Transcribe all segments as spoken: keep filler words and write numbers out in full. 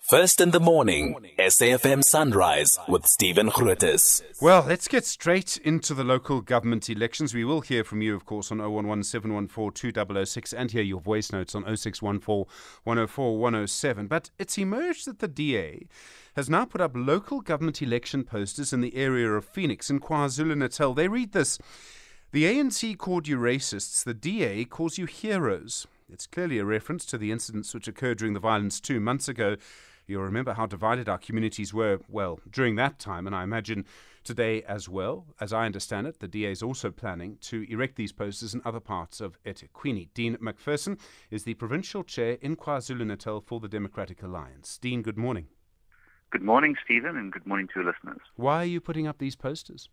First in the morning, S A F M Sunrise with Stephen Grootes. Well, let's get straight into the local government elections. We will hear from you, of course, on oh one one, seven one four, two zero zero six and hear your voice notes on oh six one four, one oh four, one oh seven. But it's emerged that the D A has now put up local government election posters in the area of Phoenix in KwaZulu-Natal. They read this: "The A N C called you racists, the D A calls you heroes." It's clearly a reference to the incidents which occurred during the violence two months ago. You'll remember how divided our communities were, well, during that time, and I imagine today as well. As I understand it, the D A is also planning to erect these posters in other parts of eThekwini. Dean McPherson is the Provincial Chair in KwaZulu-Natal for the Democratic Alliance. Dean, good morning. Good morning, Stephen, and good morning to your listeners. Why are you putting up these posters?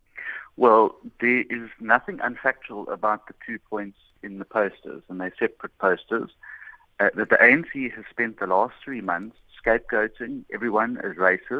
Well, there is nothing unfactual about the two points in the posters, and they're separate posters, uh, that the A N C has spent the last three months scapegoating everyone as racists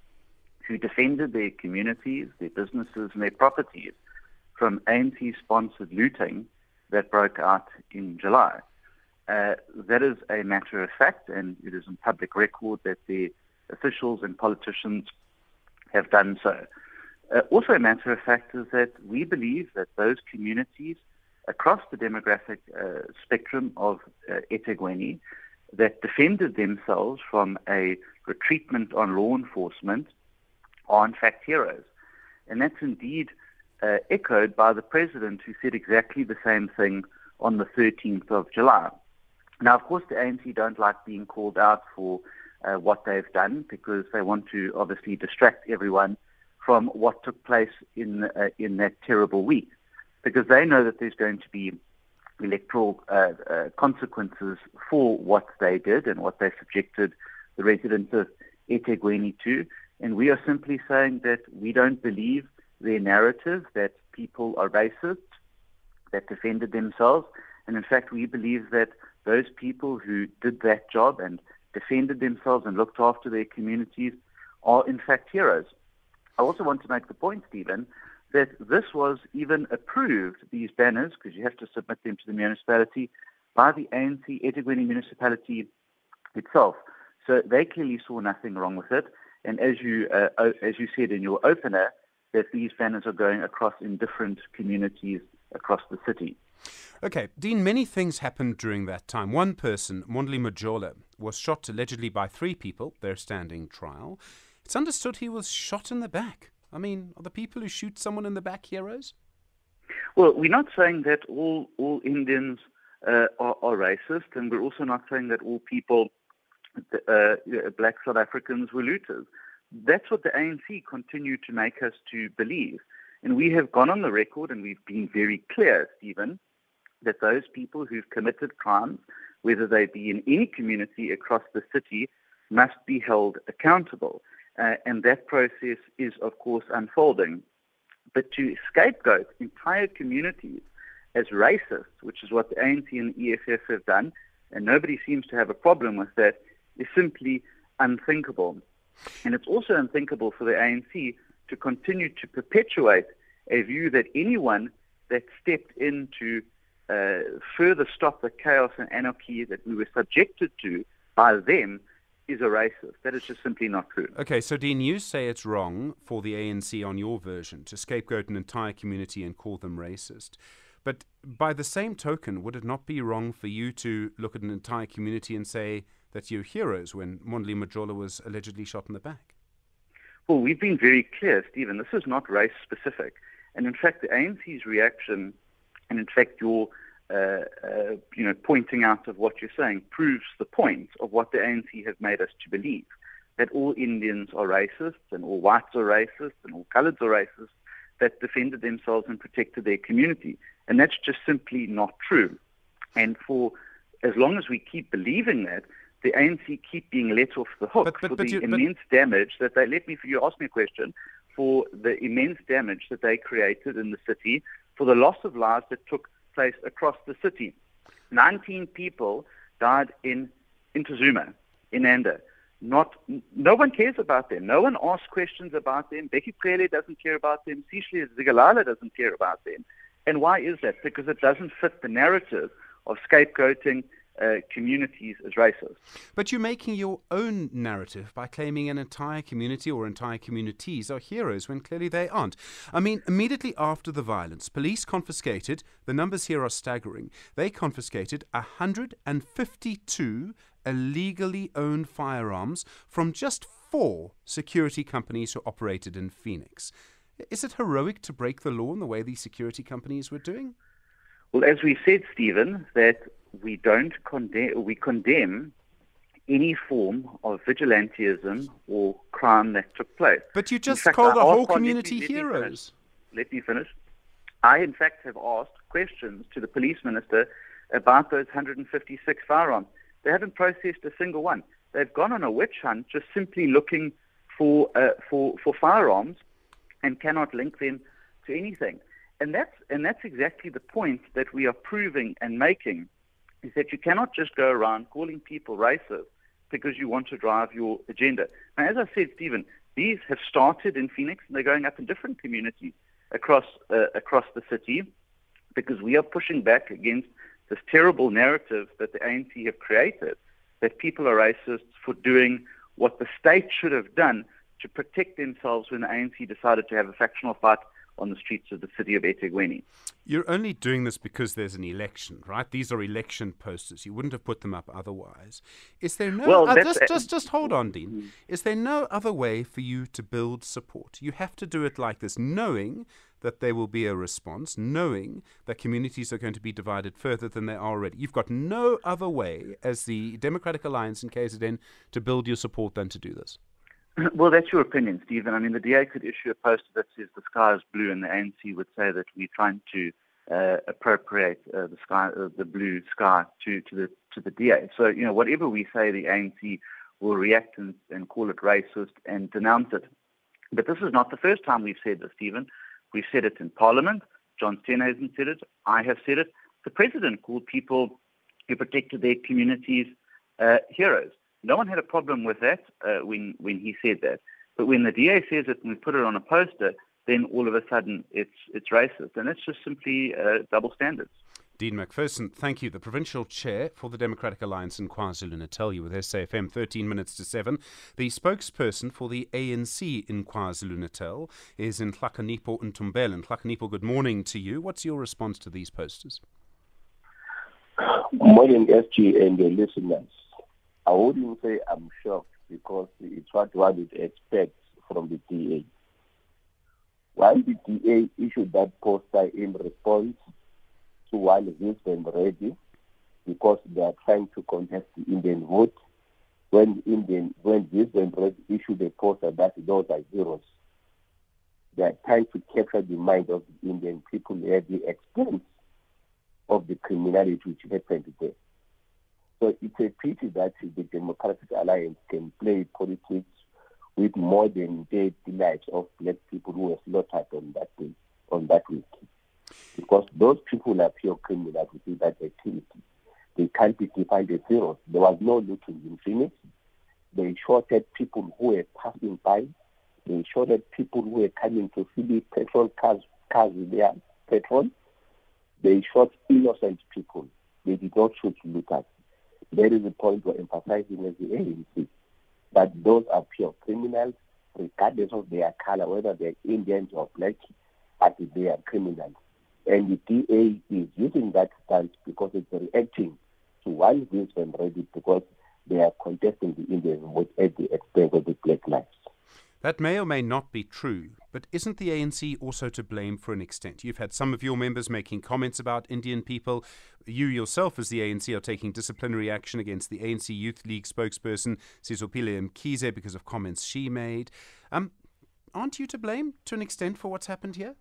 who defended their communities, their businesses and their properties from A N C-sponsored looting that broke out in July. Uh, that is a matter of fact, and it is in public record that the officials and politicians have done so. Uh, also a matter of fact is that we believe that those communities across the demographic uh, spectrum of uh, eThekwini that defended themselves from a retreatment on law enforcement are in fact heroes. And that's indeed uh, echoed by the President, who said exactly the same thing on the thirteenth of July. Now, of course, the A N C don't like being called out for uh, what they've done, because they want to obviously distract everyone from what took place in uh, in that terrible week, because they know that there's going to be electoral uh, uh, consequences for what they did and what they subjected the residents of eThekwini to. And we are simply saying that we don't believe their narrative that people are racist, that defended themselves. And in fact, we believe that those people who did that job and defended themselves and looked after their communities are in fact heroes. I also want to make the point, Stephen, that this was even approved, these banners, because you have to submit them to the municipality, by the A N C eThekwini municipality itself. So they clearly saw nothing wrong with it. And as you uh, as you said in your opener, that these banners are going across in different communities across the city. Okay, Dean, many things happened during that time. One person, Mondli Majola, was shot allegedly by three people. They're standing trial. It's understood he was shot in the back. I mean, are the people who shoot someone in the back heroes? Well, we're not saying that all all Indians uh, are, are racist, and we're also not saying that all people, uh, black South Africans, were looters. That's what the A N C continue to make us to believe. And we have gone on the record, and we've been very clear, Stephen, that those people who've committed crimes, whether they be in any community across the city, must be held accountable. Uh, and that process is, of course, unfolding. But to scapegoat entire communities as racist, which is what the A N C and the E F F have done, and nobody seems to have a problem with that, is simply unthinkable. And it's also unthinkable for the A N C to continue to perpetuate a view that anyone that stepped in to uh, further stop the chaos and anarchy that we were subjected to by them is a racist. That is just simply not true. Okay, so Dean, you say it's wrong for the A N C on your version to scapegoat an entire community and call them racist. But by the same token, would it not be wrong for you to look at an entire community and say that you're heroes when Mondli Majola was allegedly shot in the back? Well, we've been very clear, Stephen. This is not race-specific. And in fact, the A N C's reaction, and in fact your Uh, uh, you know, pointing out of what you're saying proves the point of what the A N C have made us to believe, that all Indians are racist and all whites are racist and all coloreds are racist that defended themselves and protected their community. And that's just simply not true. And for as long as we keep believing that, the A N C keep being let off the hook but, but, for but the you, immense but... damage that they, let me, you asked me a question, for the immense damage that they created in the city, for the loss of lives that took place across the city. nineteen people died in Intezuma, in Nanda. Not, no one cares about them. No one asks questions about them. Becky Cele doesn't care about them. Sihle Zigalala doesn't care about them. And why is that? Because it doesn't fit the narrative of scapegoating uh, communities as racist. But you're making your own narrative by claiming an entire community or entire communities are heroes when clearly they aren't. I mean, immediately after the violence, police confiscated, the numbers here are staggering, they confiscated one hundred fifty-two illegally owned firearms from just four security companies who operated in Phoenix. Is it heroic to break the law in the way these security companies were doing? Well, as we said, Stephen, that we don't condemn, we condemn any form of vigilantism or crime that took place. But you just fact, called the I whole asked one- community let me- let me heroes. finish. Let me finish. I, in fact, have asked questions to the police minister about those one hundred fifty-six firearms. They haven't processed a single one. They've gone on a witch hunt just simply looking for uh, for for firearms and cannot link them to anything. And that's and that's exactly the point that we are proving and making, is that you cannot just go around calling people racist because you want to drive your agenda. Now, as I said, Stephen, these have started in Phoenix and they're going up in different communities across uh, across the city, because we are pushing back against this terrible narrative that the A N C have created, that people are racist for doing what the state should have done to protect themselves when the A N C decided to have a factional fight on the streets of the city of eThekwini. You're only doing this because there's an election, right? These are election posters. You wouldn't have put them up otherwise. Is there no... Well, uh, that's- just, just, just hold on, Dean. Is there no other way for you to build support? You have to do it like this, knowing that there will be a response, knowing that communities are going to be divided further than they are already. You've got no other way as the Democratic Alliance in K Z N to build your support than to do this. Well, that's your opinion, Stephen. I mean, the D A could issue a poster that says the sky is blue, and the A N C would say that we're trying to uh, appropriate uh, the sky, uh, the blue sky, to, to the to the D A. So, you know, whatever we say, the A N C will react and, and call it racist and denounce it. But this is not the first time we've said this, Stephen. We've said it in Parliament. John Steenhuisen said it. I have said it. The President called people who protected their communities uh, heroes. No one had a problem with that uh, when when he said that. But when the D A says it and we put it on a poster, then all of a sudden it's it's racist. And it's just simply uh, double standards. Dean McPherson, thank you. The Provincial Chair for the Democratic Alliance in KwaZulu-Natal. You with S A F M, thirteen minutes to seven. The spokesperson for the A N C in KwaZulu-Natal is in Nhlakanipho Ntumbela. Nhlakanipho, good morning to you. What's your response to these posters? Good morning, S G and the listeners. I wouldn't say I'm shocked, because it's what one would expect from the D A. While the D A issued that poster in response to one Vincent Reddy, because they are trying to contest the Indian vote, when Indian when Vincent Reddy issued a poster that those are heroes, they are trying to capture the mind of the Indian people at the expense of the criminality which happened there. So it's a pity that the Democratic Alliance can play politics with more than dead lives of black people who were slaughtered on that day, on that week. Because those people are pure criminals within that activity. They can't be defined as heroes. There was no looting in Phoenix. They shot at people who were passing by. They shot at people who were coming to fill petrol cars, cars with their petrol. They shot innocent people. They did not shoot looters. That is the point we're emphasizing as the A N C, that those are pure criminals, regardless of their color, whether they're Indians or black, but they are criminals. And the D A is using that stance because it's reacting to one Vincent Reddy, because they are contesting the Indian vote at the expense of the black lives. That may or may not be true, but isn't the A N C also to blame for an extent? You've had some of your members making comments about Indian people. You yourself, as the A N C, are taking disciplinary action against the A N C Youth League spokesperson, Sizopile Mkhize, because of comments she made. Um, aren't you to blame, to an extent, for what's happened here?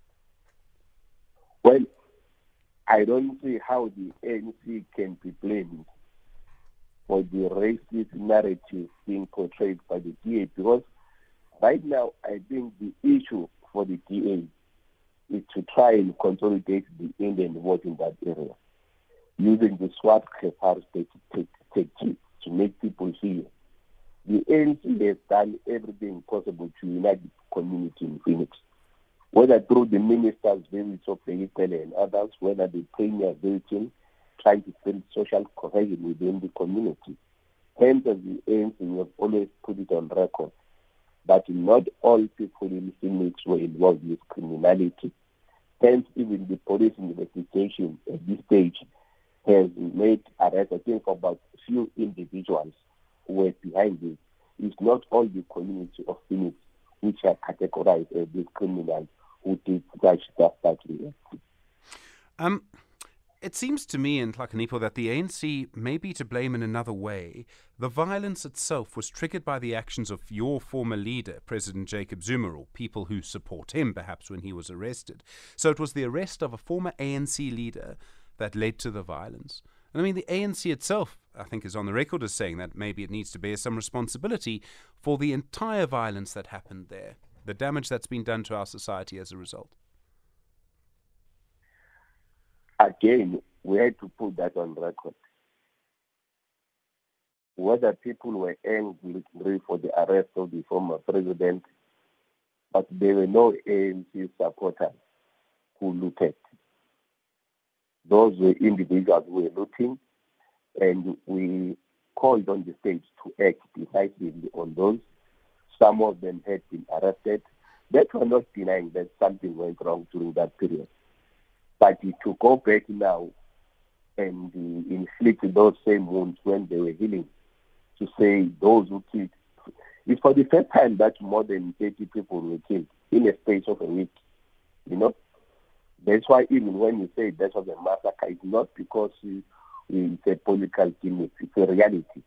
Well, I don't see how the A N C can be blamed for the racist narrative being portrayed by the D A, because right now, I think the issue for the D A is to try and consolidate the Indian vote in that area, using the SWAT technique to make people hear. The A N C has done everything possible to unite the community in Phoenix, whether through the ministers' visits of Vehicle and others, whether the premier visiting trying to build social cohesion within the community. Hence, as the A N C, we have always put it on record that not all people in Phoenix were involved with criminality. Hence, even the police investigation at this stage has made arrests, I think, for about a few individuals who were behind this. It's not all the community of Phoenix which are categorized as these criminals who did such stuff that we have. Um, it seems to me in Hlakanipo that the A N C may be to blame in another way. The violence itself was triggered by the actions of your former leader, President Jacob Zuma, or people who support him, perhaps, when he was arrested. So it was the arrest of a former A N C leader that led to the violence. And I mean, the A N C itself, I think, is on the record as saying that maybe it needs to bear some responsibility for the entire violence that happened there, the damage that's been done to our society as a result. Again, we had to put that on record. Whether people were angry for the arrest of the former president, but there were no A N C supporters who looted. Those were individuals who were looting, and we called on the state to act decisively on those. Some of them had been arrested. That were not denying that something went wrong during that period. But to go back now and uh, inflict those same wounds when they were healing, to say those who killed, it's for the first time that more than thirty people were killed in a space of a week, you know. That's why even when you say that was a massacre, it's not because it's a political gimmick, it's a reality.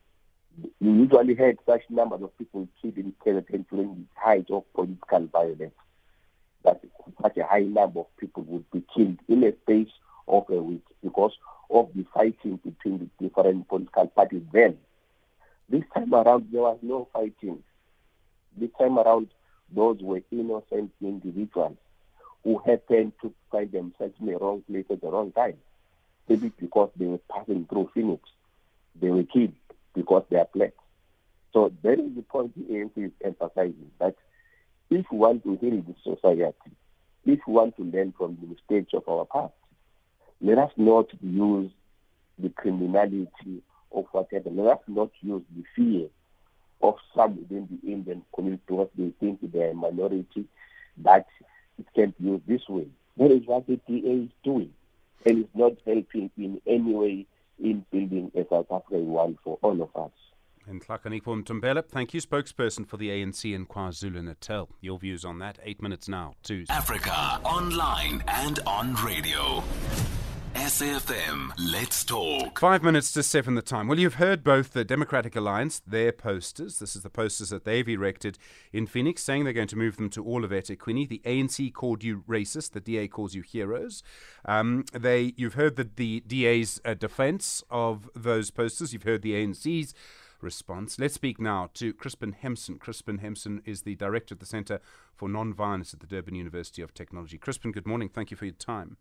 You usually had such numbers of people killed in Kennedy during the height of political violence. That such a high number of people would be killed in a space of a week because of the fighting between the different political parties then. This time around, there was no fighting. This time around, those were innocent individuals who happened to find themselves in the wrong place at the wrong time. Maybe because they were passing through Phoenix. They were killed because they are black. So that is the point the A N C is emphasizing, that if we want to heal the society, if we want to learn from the mistakes of our past, let us not use the criminality of whatever. Let us not use the fear of some within the Indian community because they think they are a minority, that it can be used this way. That is what the D A is doing, and it's not helping in any way in building a South African one for all of us. And Hlakanipo Mtombela, thank you, spokesperson for the A N C in KwaZulu-Natal. Your views on that, eight minutes now to Africa, online and on radio. S A F M, let's talk. Five minutes to seven the time. Well, you've heard both the Democratic Alliance, their posters. This is the posters that they've erected in Phoenix, saying they're going to move them to all of eThekwini. The A N C called you racist. The D A calls you heroes. Um, they, you've heard the, the D A's uh, defense of those posters. You've heard the A N C's response. Let's speak now to Crispin Hempson. Crispin Hempson is the director at the Centre for Non-Violence at the Durban University of Technology. Crispin, good morning. Thank you for your time.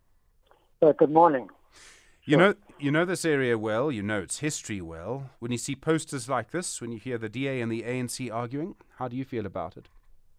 Uh, good morning. You know, you know this area well. You know its history well. When you see posters like this, when you hear the D A and the A N C arguing, how do you feel about it?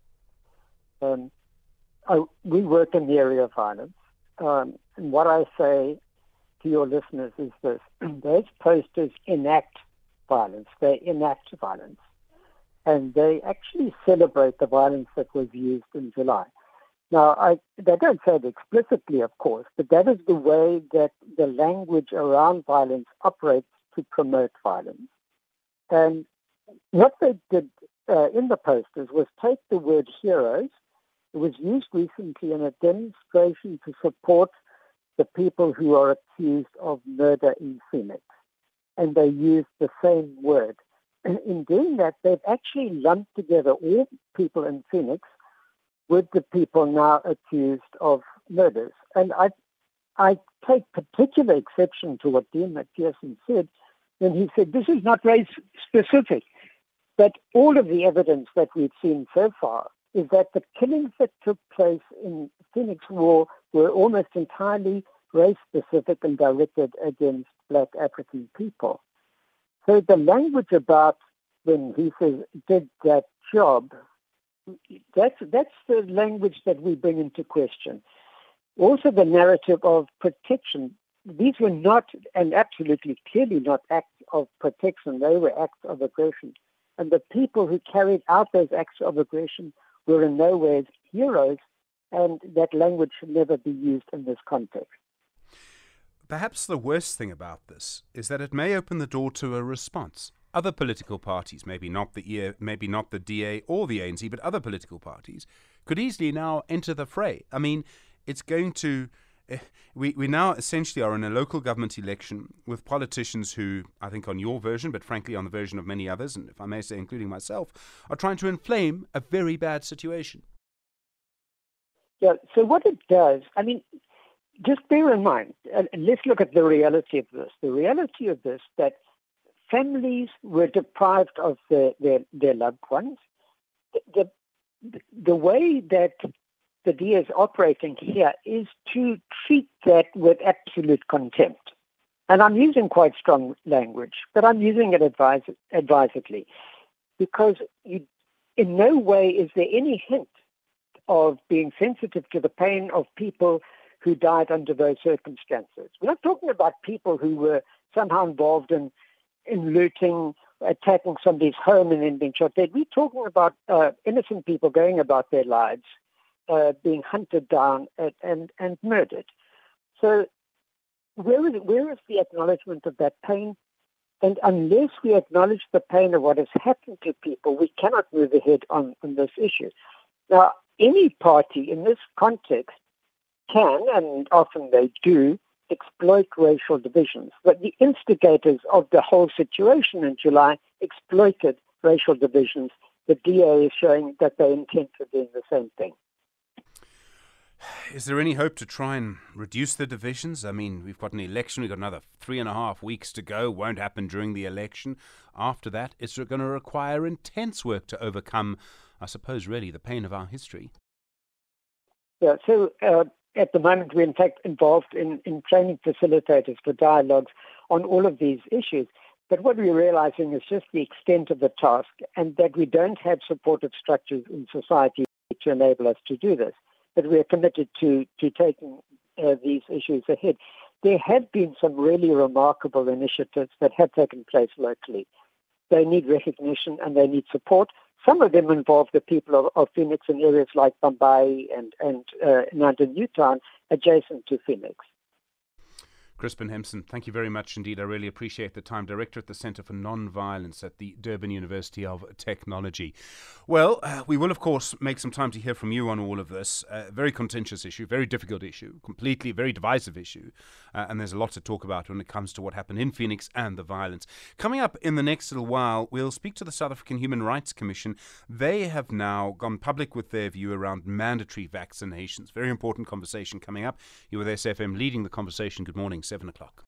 Um, I, we work in the area of violence. Um, and what I say to your listeners is this. Those posters enact violence. They enact violence. And they actually celebrate the violence that was used in July. Now, I, they don't say it explicitly, of course, but that is the way that the language around violence operates to promote violence. And what they did uh, in the posters was take the word heroes. It was used recently in a demonstration to support the people who are accused of murder in Phoenix. And they used the same word. And in doing that, they've actually lumped together all people in Phoenix with the people now accused of murders. And I I take particular exception to what Dean McPherson said when he said this is not race-specific. But all of the evidence that we've seen so far is that the killings that took place in Phoenix War were almost entirely race-specific and directed against Black African people. So the language about when he says, did that job, That's that's the language that we bring into question. Also, the narrative of protection. these were not, and absolutely clearly not, acts of protection. They were acts of aggression. And the people who carried out those acts of aggression were in no ways heroes, and that language should never be used in this context. Perhaps the worst thing about this is that it may open the door to a response. Other political parties, maybe not the E A, maybe not the D A or the A N C, but other political parties, could easily now enter the fray. I mean, it's going to... We, we now essentially are in a local government election with politicians who, I think on your version, but frankly on the version of many others, and if I may say including myself, are trying to inflame a very bad situation. Yeah, so what it does, I mean, just bear in mind, and let's look at the reality of this. The reality of this, that families were deprived of their, their, their loved ones. The, the, the way that the D A is operating here is to treat that with absolute contempt. And I'm using quite strong language, but I'm using it advis- advisedly, because you, in no way is there any hint of being sensitive to the pain of people who died under those circumstances. We're not talking about people who were somehow involved in, in looting, attacking somebody's home and then being shot dead. We're talking about uh, innocent people going about their lives, Uh, being hunted down and, and, and murdered. So where is, where is the acknowledgement of that pain? And unless we acknowledge the pain of what has happened to people, we cannot move ahead on, on this issue. Now, any party in this context can, and often they do, exploit racial divisions. But the instigators of the whole situation in July exploited racial divisions. The D A is showing that they intend to do the same thing. Is there any hope to try and reduce the divisions? I mean, we've got an election, we've got another three and a half weeks to go. Won't happen during the election. After that, it's going to require intense work to overcome, I suppose, really, the pain of our history. Yeah, so uh, at the moment, we're in fact involved in, in training facilitators for dialogues on all of these issues. But what we're realizing is just the extent of the task, and that we don't have supportive structures in society to enable us to do this. But we are committed to, to taking uh, these issues ahead. There have been some really remarkable initiatives that have taken place locally. They need recognition and they need support. Some of them involve the people of, of Phoenix in areas like Bombay and, and uh, London, Newtown, adjacent to Phoenix. Crispin Hempson, thank you very much indeed. I really appreciate the time. Director at the Centre for Non-Violence at the Durban University of Technology. Well, uh, we will, of course, make some time to hear from you on all of this. Uh, very contentious issue, very difficult issue, completely very divisive issue. Uh, and there's a lot to talk about when it comes to what happened in Phoenix and the violence. Coming up in the next little while, we'll speak to the South African Human Rights Commission. They have now gone public with their view around mandatory vaccinations. Very important conversation coming up. You're with S F M leading the conversation. Good morning. seven o'clock.